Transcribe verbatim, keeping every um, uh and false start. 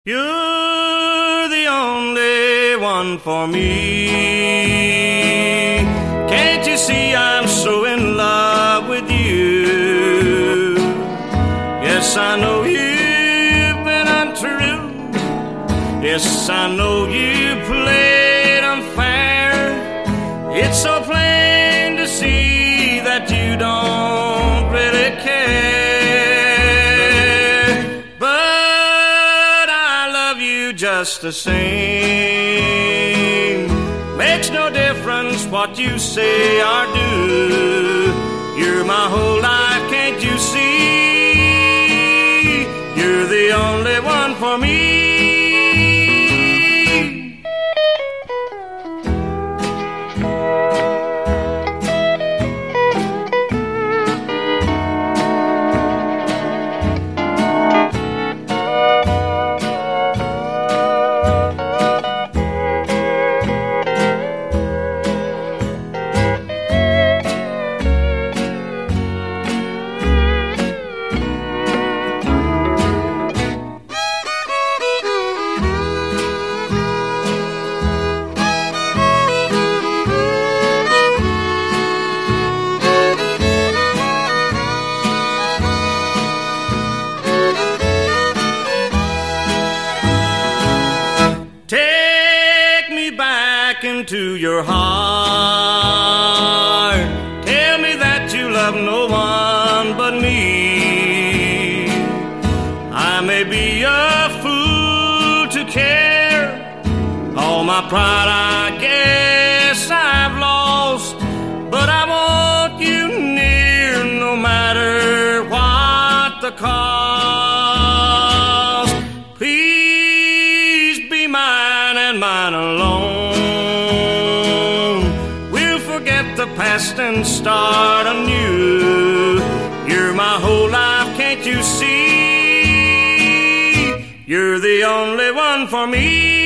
You're the only one for me. Can't you see I'm so in love with you? Yes, I know you've been untrue. Yes, I know you played unfair. It's so plain to see that you don't really care. Just the same. Makes no difference what you say or do. You're my whole life, can't you see? You're the only one for me. Into your heart, tell me that you love no one but me. I may be a fool to care. All my pride I guess I've lost, but I want you near no matter what the cost. Please be mine and mine alone. The past and start anew. You're my whole life, can't you see? You're the only one for me.